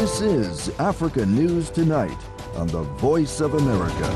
This is Africa News Tonight on the Voice of America.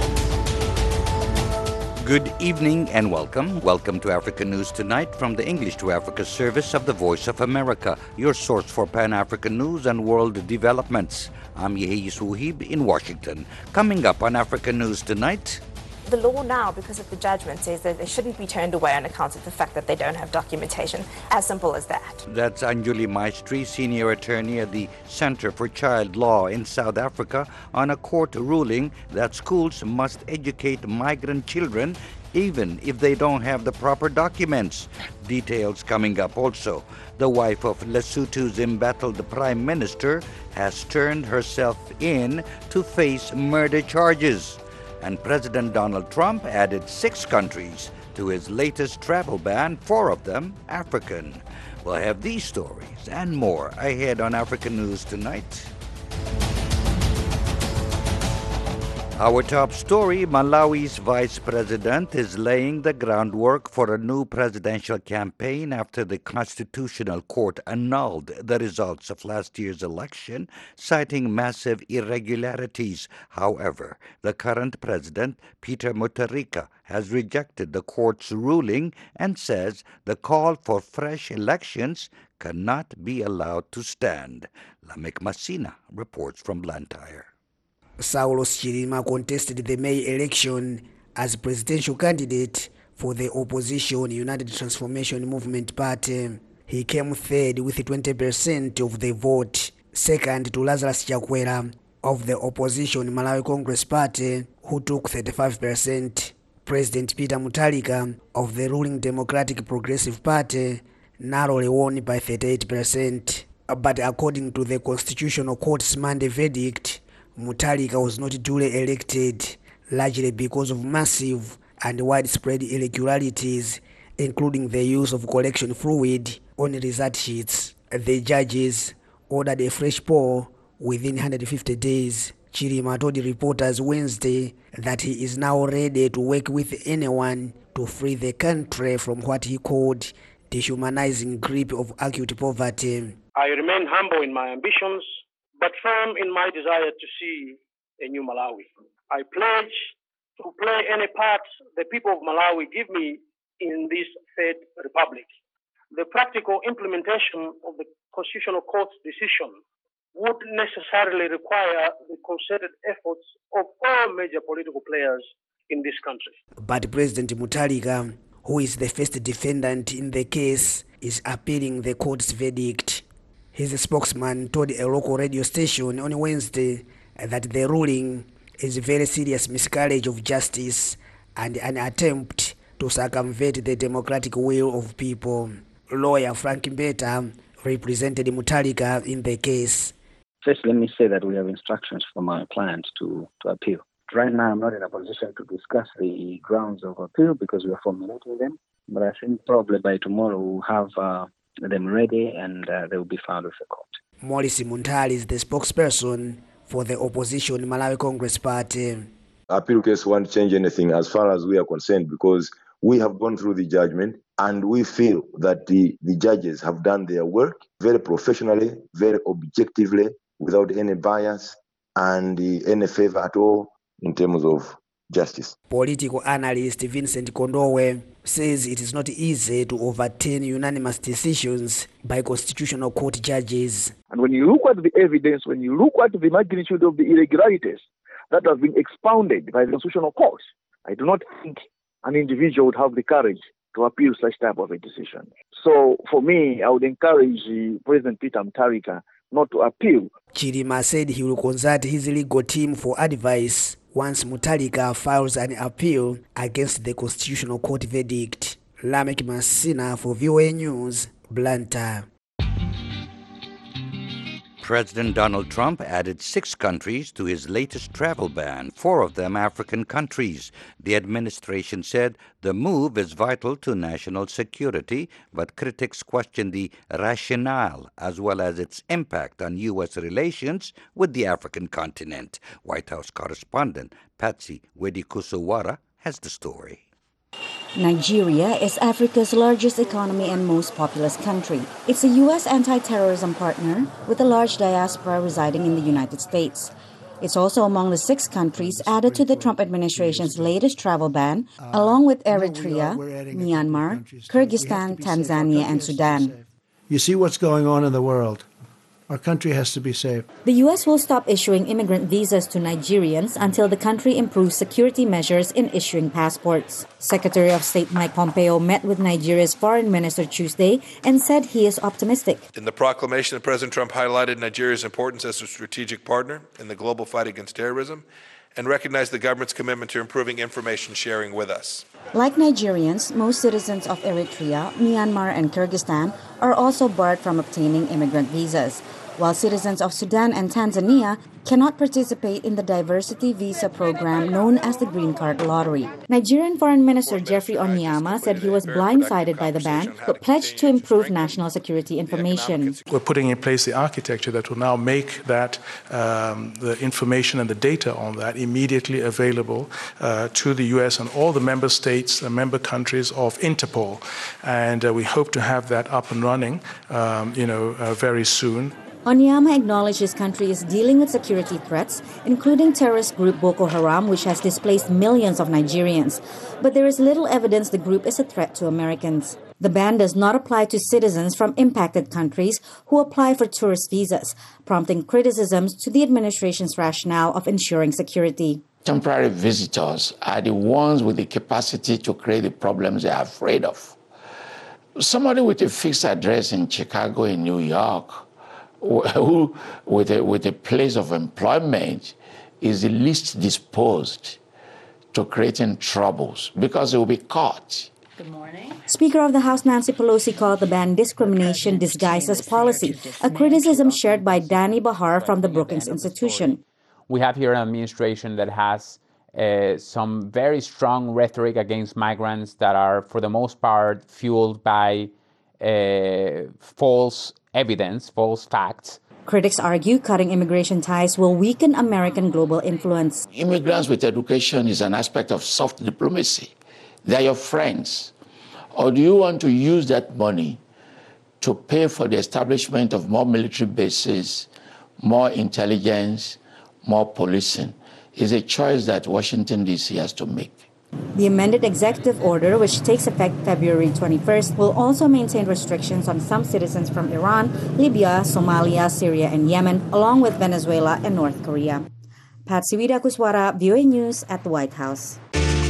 Good evening and welcome. Welcome to Africa News Tonight from the English to Africa service of the Voice of America, your source for Pan-African news and world developments. I'm Yehis Wuhib in Washington. Coming up on Africa News Tonight. The law now, because of the judgment, says that they shouldn't be turned away on account of the fact that they don't have documentation. As simple as that. That's Anjuli Maestri, senior attorney at the Center for Child Law in South Africa, on a court ruling that schools must educate migrant children even if they don't have the proper documents. Details coming up also. The wife of Lesotho's embattled prime minister has turned herself in to face murder charges. And President Donald Trump added 6 countries to his latest travel ban, 4 of them African. We'll have these stories and more ahead on African News Tonight. Our top story, Malawi's vice president is laying the groundwork for a new presidential campaign after the Constitutional Court annulled the results of last year's election, citing massive irregularities. However, the current president, Peter Mutharika, has rejected the court's ruling and says the call for fresh elections cannot be allowed to stand. Lamek Masina reports from Blantyre. Saulos Chilima contested the May election as presidential candidate for the opposition United Transformation Movement Party. He came third with 20% of the vote, second to Lazarus Chakwera of the opposition Malawi Congress Party, who took 35%. President Peter Mutharika of the ruling Democratic Progressive Party narrowly won by 38%. But according to the Constitutional Court's Monday verdict, Mutharika was not duly elected, largely because of massive and widespread irregularities, including the use of collection fluid on result sheets. The judges ordered a fresh poll within 150 days. Chilima told reporters Wednesday that he is now ready to work with anyone to free the country from what he called dehumanizing grip of acute poverty. I remain humble in my ambitions, but firm in my desire to see a new Malawi. I pledge to play any part the people of Malawi give me in this third republic. The practical implementation of the Constitutional Court's decision would necessarily require the concerted efforts of all major political players in this country. But President Mutharika, who is the first defendant in the case, is appealing the court's verdict. His spokesman told a local radio station on Wednesday that the ruling is a very serious miscarriage of justice and an attempt to circumvent the democratic will of people. Lawyer Frank Mbeta represented Mutharika in the case. First, let me say that we have instructions from our client to appeal. Right now, I'm not in a position to discuss the grounds of appeal because we are formulating them. But I think probably by tomorrow we'll have them ready and they will be filed with the court. Morris Muntali is the spokesperson for the opposition Malawi Congress Party. Appeal case won't change anything as far as we are concerned because we have gone through the judgment and we feel that the judges have done their work very professionally, very objectively, without any bias and any favor at all in terms of justice. Political analyst Vincent Kondowe says it is not easy to overturn unanimous decisions by Constitutional Court judges. And when you look at the evidence, when you look at the magnitude of the irregularities that have been expounded by the Constitutional Court, I do not think an individual would have the courage to appeal such type of a decision. So for me, I would encourage President Peter Mutharika not to appeal. Chilima said he will consult his legal team for advice once Mutharika files an appeal against the Constitutional Court verdict. Lamek Masina for VOA News, Blantyre. President Donald Trump added 6 countries to his latest travel ban, 4 of them African countries. The administration said the move is vital to national security, but critics question the rationale as well as its impact on U.S. relations with the African continent. White House correspondent Patsy Wedikusawara has the story. Nigeria is Africa's largest economy and most populous country. It's a U.S. anti-terrorism partner with a large diaspora residing in the United States. It's also among the 6 countries added to the Trump administration's latest travel ban, along with Eritrea, Myanmar, Kyrgyzstan, Tanzania, and Sudan. You see what's going on in the world. Our country has to be safe. The U.S. will stop issuing immigrant visas to Nigerians until the country improves security measures in issuing passports. Secretary of State Mike Pompeo met with Nigeria's foreign minister Tuesday and said he is optimistic. In the proclamation, President Trump highlighted Nigeria's importance as a strategic partner in the global fight against terrorism and recognized the government's commitment to improving information sharing with us. Like Nigerians, most citizens of Eritrea, Myanmar, and Kyrgyzstan are also barred from obtaining immigrant visas, while citizens of Sudan and Tanzania cannot participate in the diversity visa program known as the Green Card Lottery. Nigerian Foreign Minister Jeffrey Onyema said he was blindsided by the ban, but pledged to improve national security information. We're putting in place the architecture that will now make that the information and the data on that immediately available to the U.S. and all the member states and member countries of Interpol. And we hope to have that up and running, very soon. Onyema acknowledged his country is dealing with security threats, including terrorist group Boko Haram, which has displaced millions of Nigerians. But there is little evidence the group is a threat to Americans. The ban does not apply to citizens from impacted countries who apply for tourist visas, prompting criticisms to the administration's rationale of ensuring security. Temporary visitors are the ones with the capacity to create the problems they are afraid of. Somebody with a fixed address in Chicago, in New York, who with a place of employment is the least disposed to creating troubles because they will be caught. Good morning. Speaker of the House Nancy Pelosi called the ban discrimination disguised as policy, a criticism shared by Danny Bahar from the Brookings Institution. We have here an administration that has some very strong rhetoric against migrants that are, for the most part, fueled by false evidence, false facts. Critics argue cutting immigration ties will weaken American global influence. Immigrants with education is an aspect of soft diplomacy. They're your friends. Or do you want to use that money to pay for the establishment of more military bases, more intelligence, more policing? It's a choice that Washington, D.C. has to make. The amended executive order, which takes effect February 21st, will also maintain restrictions on some citizens from Iran, Libya, Somalia, Syria, and Yemen, along with Venezuela and North Korea. Patsy Widakuswara, VOA News at the White House.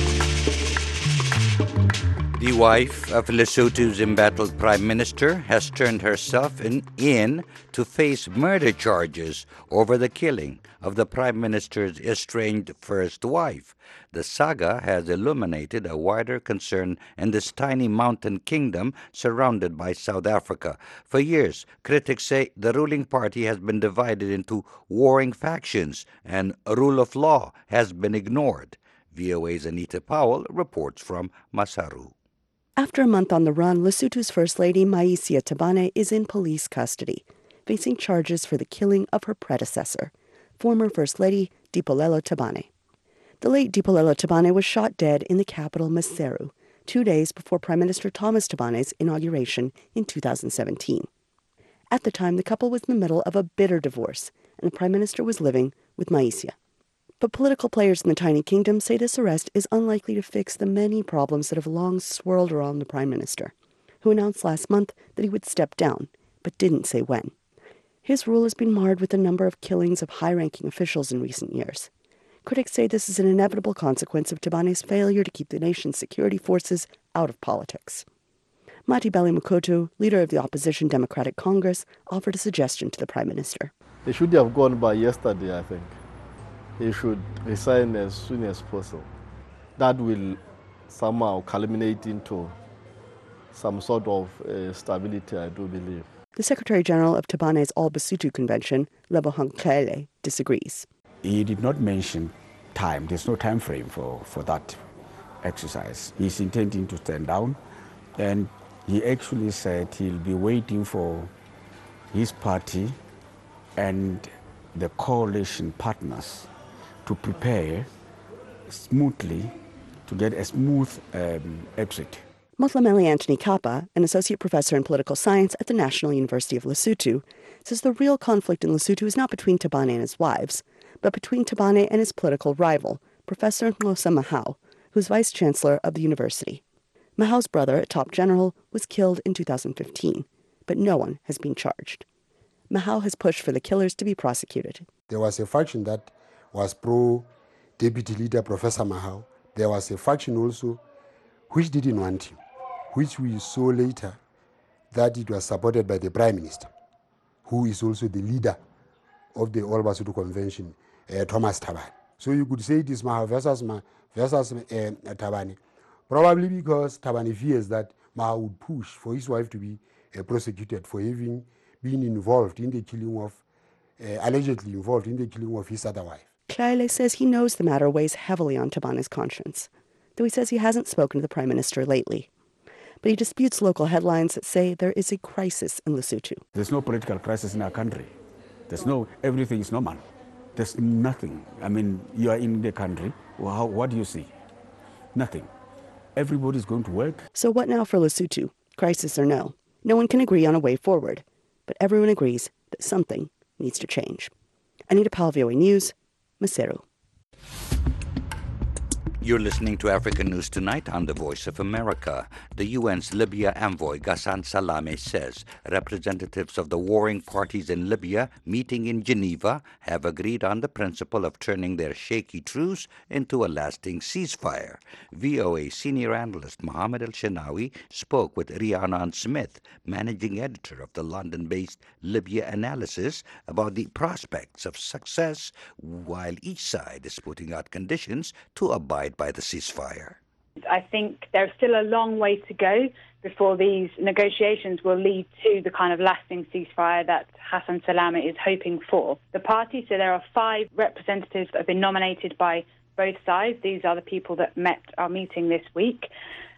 The wife of Lesotho's embattled prime minister has turned herself in to face murder charges over the killing of the prime minister's estranged first wife. The saga has illuminated a wider concern in this tiny mountain kingdom surrounded by South Africa. For years, critics say the ruling party has been divided into warring factions and rule of law has been ignored. VOA's Anita Powell reports from Masaru. After a month on the run, Lesotho's First Lady Maïsia Tabane is in police custody, facing charges for the killing of her predecessor, former First Lady Dipolelo Tabane. The late Dipolelo Tabane was shot dead in the capital Maseru, 2 days before Prime Minister Thomas Tabane's inauguration in 2017. At the time, the couple was in the middle of a bitter divorce, and the Prime Minister was living with Maïsia. But political players in the tiny kingdom say this arrest is unlikely to fix the many problems that have long swirled around the Prime Minister, who announced last month that he would step down, but didn't say when. His rule has been marred with a number of killings of high-ranking officials in recent years. Critics say this is an inevitable consequence of Tabane's failure to keep the nation's security forces out of politics. Mathibeli Mukoto, leader of the opposition Democratic Congress, offered a suggestion to the Prime Minister. They should have gone by yesterday, I think. He should resign as soon as possible. That will somehow culminate into some sort of stability, I do believe. The Secretary General of Tabane's All Basotho Convention, Lebohang Chlele, disagrees. He did not mention time. There's no time frame for that exercise. He's intending to stand down, and he actually said he'll be waiting for his party and the coalition partners to prepare smoothly to get a smooth exit. Motlameli Anthony Kappa, an associate professor in political science at the National University of Lesotho, says the real conflict in Lesotho is not between Tabane and his wives, but between Tabane and his political rival, Professor Nxosa Mahao, who's vice-chancellor of the university. Mahao's brother, a top general, was killed in 2015, but no one has been charged. Mahao has pushed for the killers to be prosecuted. There was a faction that was pro-deputy leader Professor Mahao. There was a faction also which didn't want him, which we saw later that it was supported by the Prime Minister, who is also the leader of the All Basotho Convention, Thomas Thabane. So you could say it is Mahao versus Thabane, probably because Thabane fears that Mahao would push for his wife to be prosecuted for having been involved in the killing of, allegedly involved in the killing of his other wife. Tlaile says he knows the matter weighs heavily on Tabane's conscience, though he says he hasn't spoken to the Prime Minister lately. But he disputes local headlines that say there is a crisis in Lesotho. There's no political crisis in our country. Everything is normal. There's nothing. I mean, you are in the country. Well, what do you see? Nothing. Everybody's going to work. So what now for Lesotho? Crisis or no? No one can agree on a way forward, but everyone agrees that something needs to change. Anita Powell, VOA News, Maseru. You're listening to African News Tonight on the Voice of America. The UN's Libya envoy, Ghassan Salamé, says representatives of the warring parties in Libya meeting in Geneva have agreed on the principle of turning their shaky truce into a lasting ceasefire. VOA senior analyst Mohammed El-Shenawi spoke with Rhiannon Smith, managing editor of the London-based Libya Analysis, about the prospects of success while each side is putting out conditions to abide by the ceasefire. I think there's still a long way to go before these negotiations will lead to the kind of lasting ceasefire that Ghassan Salamé is hoping for. The party, so there are 5 representatives that have been nominated by both sides. These are the people that are meeting this week.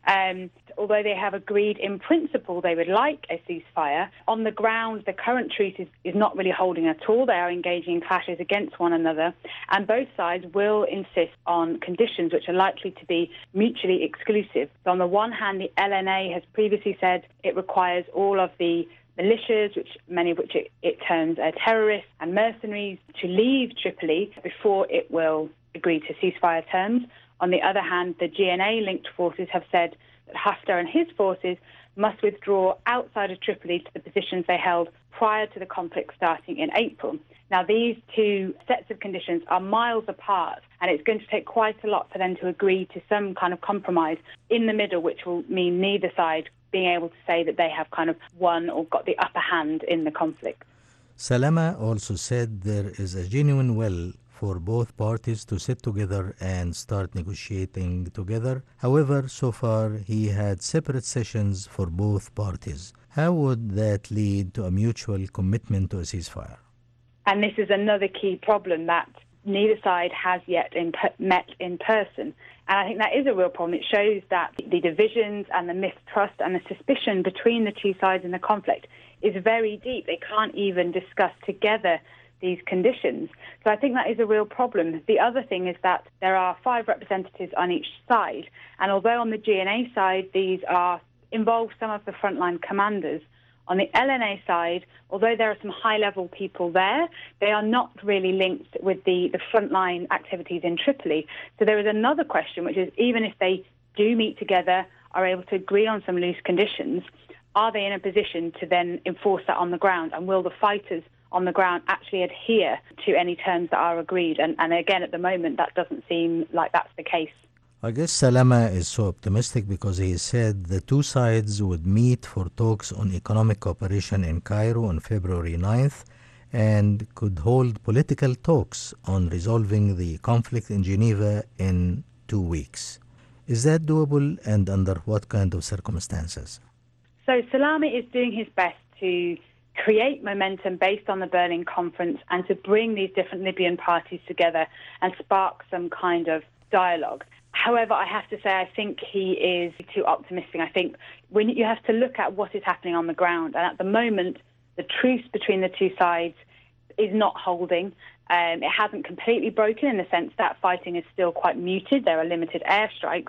Although they have agreed in principle they would like a ceasefire, on the ground the current truce is not really holding at all. They are engaging in clashes against one another, and both sides will insist on conditions which are likely to be mutually exclusive. So on the one hand, the LNA has previously said it requires all of the militias, many of which it terms terrorists and mercenaries, to leave Tripoli before it will agree to ceasefire terms. On the other hand, the GNA-linked forces have said that Haftar and his forces must withdraw outside of Tripoli to the positions they held prior to the conflict starting in April. Now, these 2 sets of conditions are miles apart, and it's going to take quite a lot for them to agree to some kind of compromise in the middle, which will mean neither side being able to say that they have kind of won or got the upper hand in the conflict. Salama also said there is a genuine will for both parties to sit together and start negotiating together. However, so far he had separate sessions for both parties. How would that lead to a mutual commitment to a ceasefire? And this is another key problem that neither side has yet met in person. And I think that is a real problem. It shows that the divisions and the mistrust and the suspicion between the 2 sides in the conflict is very deep. They can't even discuss together these conditions. So I think that is a real problem. The other thing is that there are 5 representatives on each side, and although on the GNA side these involve some of the frontline commanders, on the LNA side, although there are some high-level people there, they are not really linked with the frontline activities in Tripoli. So there is another question, which is even if they do meet together, are able to agree on some loose conditions, are they in a position to then enforce that on the ground, and will the fighters on the ground actually adhere to any terms that are agreed? And again, at the moment, that doesn't seem like that's the case. I guess Salama is so optimistic because he said the 2 sides would meet for talks on economic cooperation in Cairo on February 9th and could hold political talks on resolving the conflict in Geneva in 2 weeks. Is that doable, and under what kind of circumstances? So Salamé is doing his best to create momentum based on the Berlin conference and to bring these different Libyan parties together and spark some kind of dialogue. However, I have to say, I think he is too optimistic. I think when you have to look at what is happening on the ground, and at the moment, the truce between the 2 sides is not holding. It hasn't completely broken in the sense that fighting is still quite muted. There are limited airstrikes,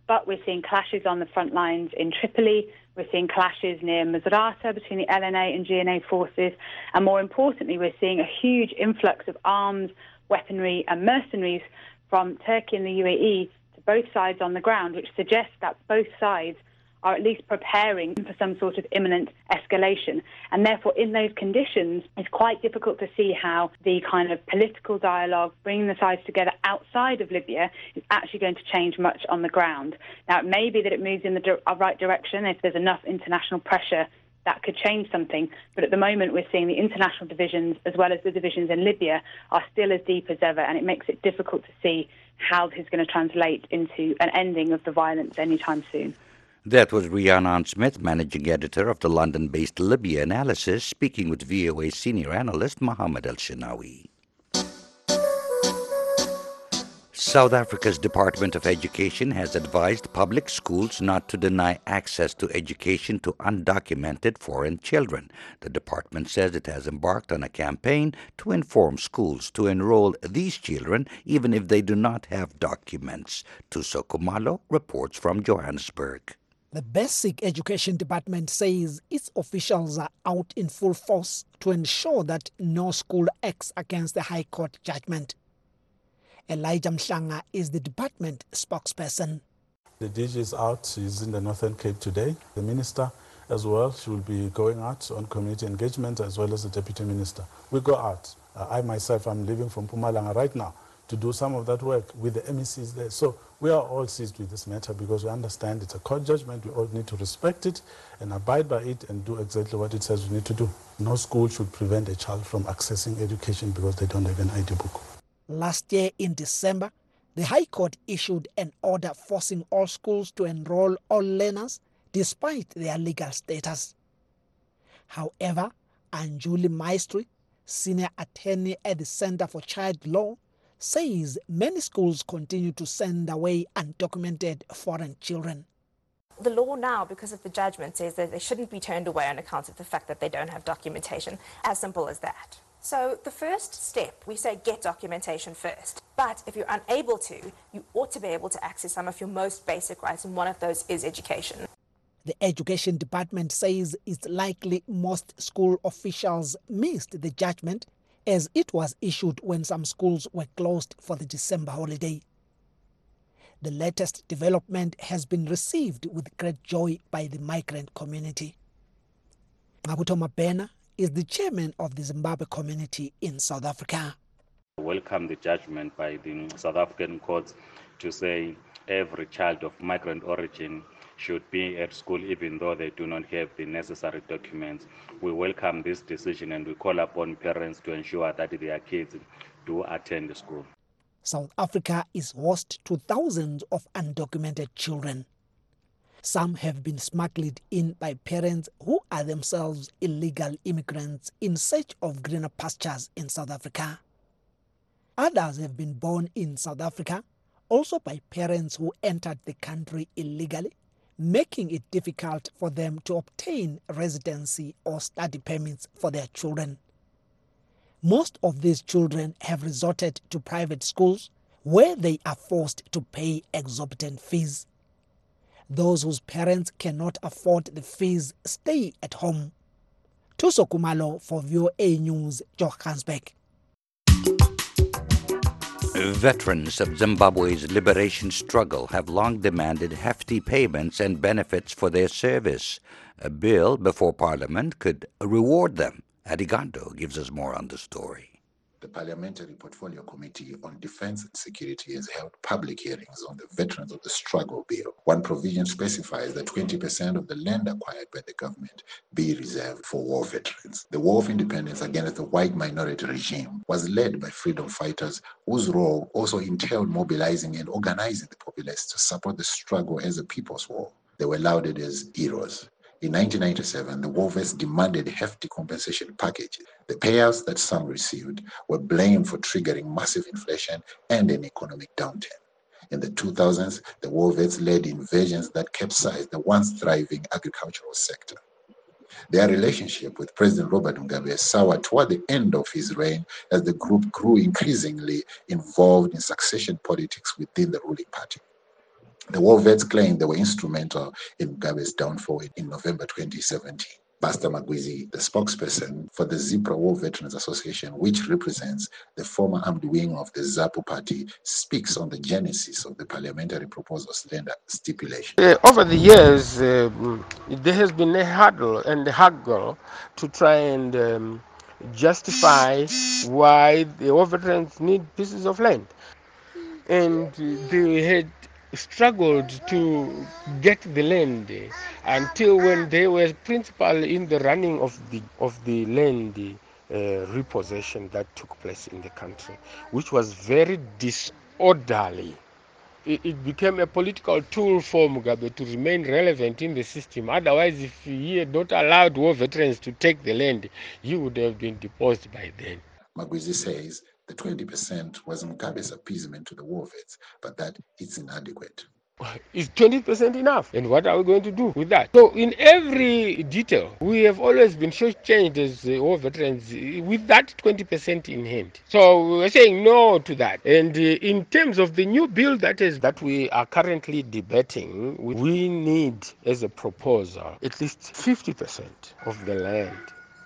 But we're seeing clashes on the front lines in Tripoli. We're seeing clashes near Misrata between the LNA and GNA forces. And more importantly, we're seeing a huge influx of arms, weaponry and mercenaries from Turkey and the UAE to both sides on the ground, which suggests that both sides are at least preparing for some sort of imminent escalation. And therefore, in those conditions, it's quite difficult to see how the kind of political dialogue, bringing the sides together outside of Libya, is actually going to change much on the ground. Now, it may be that it moves in the right direction if there's enough international pressure that could change something. But at the moment, we're seeing the international divisions, as well as the divisions in Libya, are still as deep as ever, and it makes it difficult to see how this is going to translate into an ending of the violence anytime soon. That was Rhiannon Smith, managing editor of the London-based Libya Analysis, speaking with VOA senior analyst Mohammed El-Shinawi. South Africa's Department of Education has advised public schools not to deny access to education to undocumented foreign children. The department says it has embarked on a campaign to inform schools to enroll these children even if they do not have documents. Tuso Kumalo reports from Johannesburg. The Basic Education Department says its officials are out in full force to ensure that no school acts against the High Court judgment. Elijah Mhlanga is the department spokesperson. The DG is out. He's in the Northern Cape today. The minister as well, she will be going out on community engagement, as well as the deputy minister. We go out. I myself, I'm leaving from Mpumalanga right now to do some of that work with the MECs there. So we are all seized with this matter because we understand it's a court judgment. We all need to respect it and abide by it and do exactly what it says we need to do. No school should prevent a child from accessing education because they don't have an ID book. Last year in December, the High Court issued an order forcing all schools to enroll all learners despite their legal status. However, Anjuli Maestri, senior attorney at the Center for Child Law, says many schools continue to send away undocumented foreign children. The law now, because of the judgment, says that they shouldn't be turned away on account of the fact that they don't have documentation. As simple as that. So the first step, we say get documentation first. But if you're unable to, you ought to be able to access some of your most basic rights, and one of those is education. The Education Department says it's likely most school officials missed the judgment, as it was issued when some schools were closed for the December holiday. The latest development has been received with great joy by the migrant community. Mabuto Mabena is the chairman of the Zimbabwe community in South Africa. Welcome the judgment by the South African courts to say every child of migrant origin should be at school even though they do not have the necessary documents. We welcome this decision and we call upon parents to ensure that their kids do attend school. South Africa is host to thousands of undocumented children. Some have been smuggled in by parents who are themselves illegal immigrants in search of greener pastures in South Africa. Others have been born in South Africa, also by parents who entered the country illegally, making it difficult for them to obtain residency or study permits for their children. Most of these children have resorted to private schools where they are forced to pay exorbitant fees. Those whose parents cannot afford the fees stay at home. Tuso Kumalo for VOA News, Johannesburg. Veterans of Zimbabwe's liberation struggle have long demanded hefty payments and benefits for their service. A bill before Parliament could reward them. Adigando gives us more on the story. The Parliamentary Portfolio Committee on Defense and Security has held public hearings on the Veterans of the Struggle Bill. One provision specifies that 20% of the land acquired by the government be reserved for war veterans. The War of Independence against the white minority regime was led by freedom fighters whose role also entailed mobilizing and organizing the populace to support the struggle as a people's war. They were lauded as heroes. In 1997, the war vets demanded hefty compensation packages. The payouts that some received were blamed for triggering massive inflation and an economic downturn. In the 2000s, the war vets led invasions that capsized the once thriving agricultural sector. Their relationship with President Robert Mugabe soured toward the end of his reign as the group grew increasingly involved in succession politics within the ruling party. The war vets claimed they were instrumental in Mugabe's downfall in November 2017. Buster Magwizi, the spokesperson for the ZIPRA War Veterans Association, which represents the former armed wing of the ZAPU party, speaks on the genesis of the parliamentary proposal's land stipulation. Over the years, there has been a haggle to try and justify why the war veterans need pieces of land. And they had struggled to get the land until when they were principal in the running of the land repossession that took place in the country, which was very disorderly. It became a political tool for Mugabe to remain relevant in the system. Otherwise, if he had not allowed war veterans to take the land, he would have been deposed by then. Magwizi says the 20% was Mugabe's appeasement to the war vets, but that it's inadequate. Is 20% enough? And what are we going to do with that? So in every detail, we have always been shortchanged as war veterans with that 20% in hand. So we're saying no to that. And in terms of the new bill that we are currently debating, we need as a proposal at least 50% of the land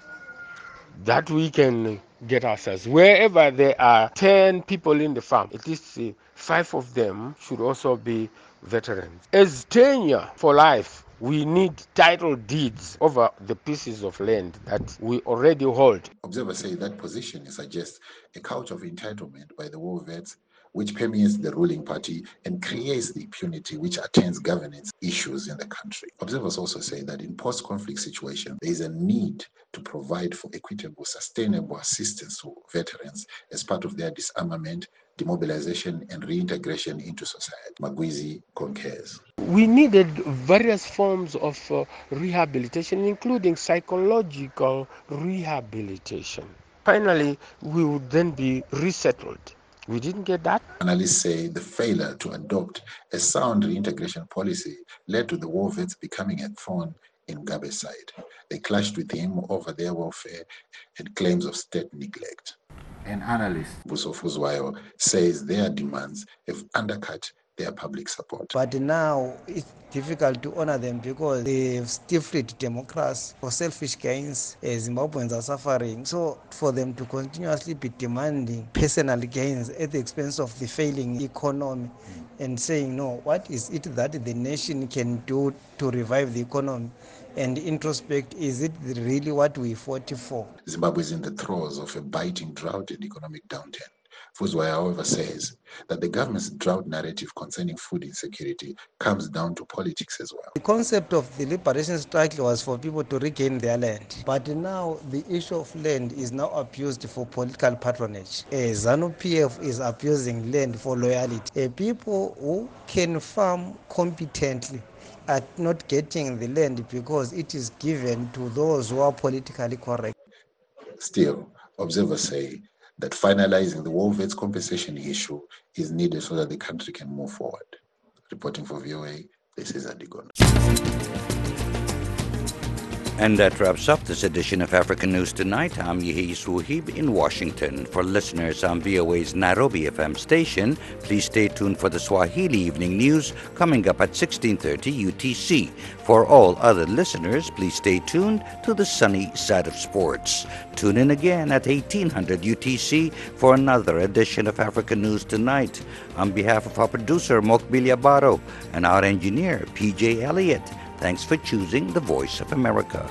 that we can get ourselves. Wherever there are 10 people in the farm, at least 5 of them should also be veterans. As tenure for life, we need title deeds over the pieces of land that we already hold. Observers say that position suggests a culture of entitlement by the war vets, which permeates the ruling party and creates the impunity which attends governance issues in the country. Observers also say that in post-conflict situations, there is a need to provide for equitable, sustainable assistance to veterans as part of their disarmament, demobilization, and reintegration into society. Magwizi concurs. We needed various forms of rehabilitation, including psychological rehabilitation. Finally, we would then be resettled. We didn't get that. Analysts say the failure to adopt a sound reintegration policy led to the war vets becoming a thorn in Mugabe's side. They clashed with him over their welfare and claims of state neglect. An analyst, Buso Fuzwayo, says their demands have undercut their public support. But now it's difficult to honor them because they've stifled democracy for selfish gains. Zimbabweans are suffering. So for them to continuously be demanding personal gains at the expense of the failing economy and saying, no, what is it that the nation can do to revive the economy? And introspect, is it really what we fought for? Zimbabwe is in the throes of a biting drought and economic downturn. Fuzwayo, however, says that the government's drought narrative concerning food insecurity comes down to politics as well. The concept of the liberation struggle was for people to regain their land. But now the issue of land is now abused for political patronage. ZANU-PF is abusing land for loyalty. People who can farm competently are not getting the land because it is given to those who are politically correct. Still, observers say that finalizing the war vets compensation issue is needed so that the country can move forward. Reporting for VOA, this is Adigon. And that wraps up this edition of African News Tonight. I'm Yehi Suhib in Washington. For listeners on VOA's Nairobi FM station, please stay tuned for the Swahili Evening News coming up at 16:30 UTC. For all other listeners, please stay tuned to the sunny side of sports. Tune in again at 1800 UTC for another edition of African News Tonight. On behalf of our producer, Mokbilia Baro, and our engineer, PJ Elliott, thanks for choosing the Voice of America.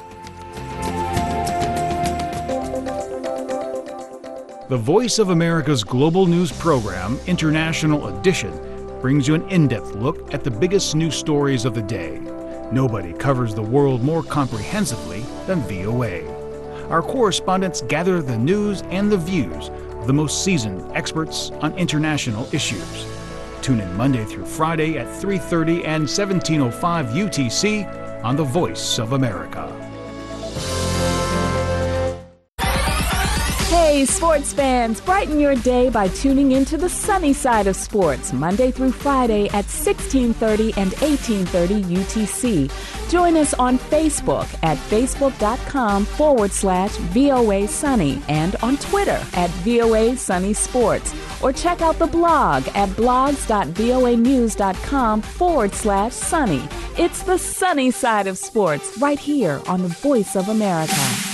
The Voice of America's global news program, International Edition, brings you an in-depth look at the biggest news stories of the day. Nobody covers the world more comprehensively than VOA. Our correspondents gather the news and the views of the most seasoned experts on international issues. Tune in Monday through Friday at 3:30 and 17:05 UTC on The Voice of America. Hey, Hey, sports fans, brighten your day by tuning into the sunny side of sports, Monday through Friday at 16:30 and 18:30 UTC. Join us on Facebook at facebook.com/VOA Sunny and on Twitter at VOA Sunny Sports. Or check out the blog at blogs.voanews.com/sunny. It's the sunny side of sports right here on the Voice of America.